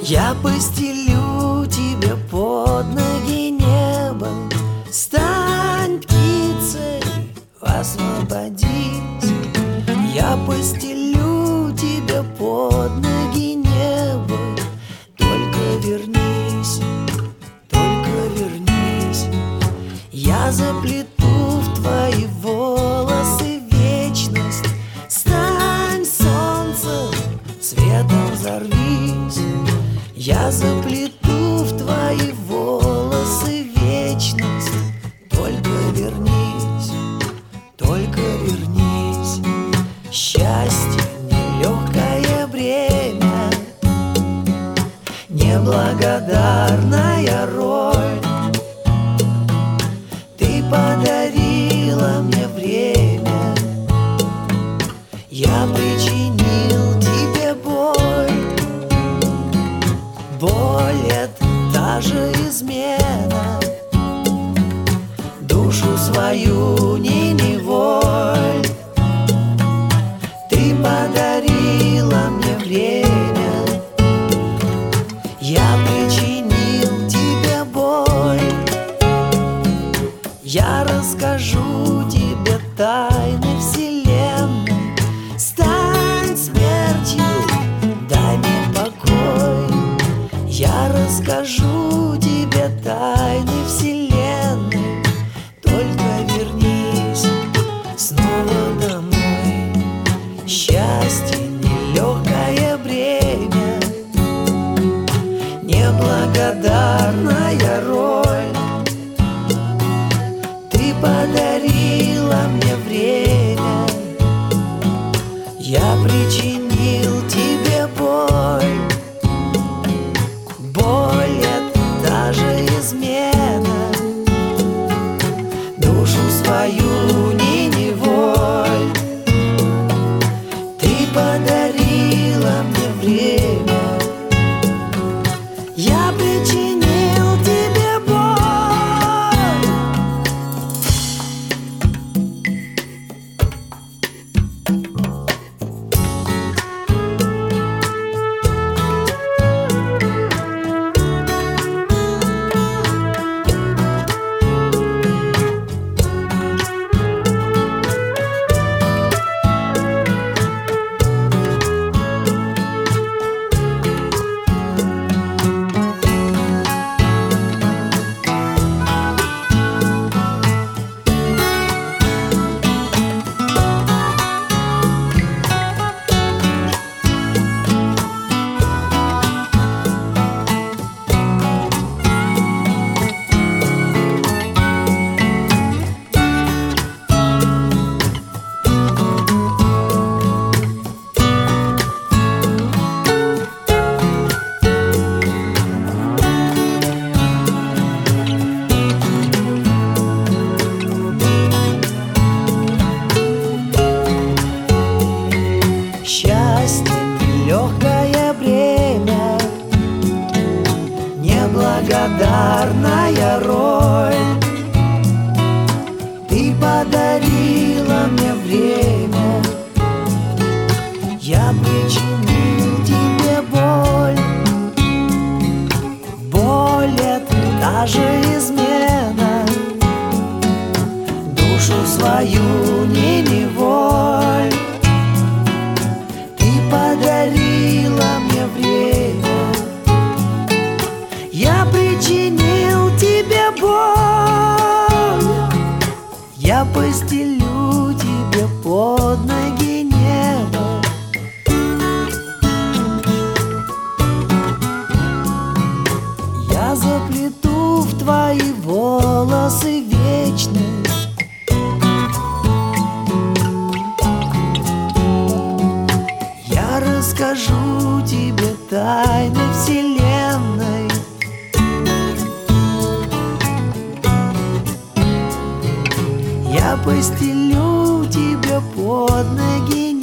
Я постелю тебе под ноги небо. Стань птицей, освободись. Я постелю тебе под ноги небо. Только вернись, только вернись. Я заплету в твои волосы вечность. Стань солнцем, светом взорвись. Я заплету в твои волосы вечность. Только вернись, только вернись. Счастье нелегкое бремя, неблагодарная роль. Ты подарила мне время, я причинил тебе боль. Боль — это та же измена, душу свою не неволь. Ты подарила мне время, я причинил тебе боль. Я расскажу тебе тайны вселенной. Стань смертью, дай мне покой. Я расскажу тебе тайны вселенной. Только вернись снова домой. Счастье нелегкое бремя, неблагодарная роль. Ты подарила мне время, я причинил тебе боль. Боль — это та же измена, душу свою не неволь. Ты подарила мне время, я причинил тебе боль. Счастье нелегкое бремя, неблагодарная роль. Ты подарила мне время, я причинил тебе боль. Боль — это та же измена, душу свою не неволь. Ты подарила мне время, я причинил тебе боль. Я постелю тебе под ноги небо. Я заплету в твои волосы вечность. Я расскажу тебе тайны вселенной. Я постелю тебе под ноги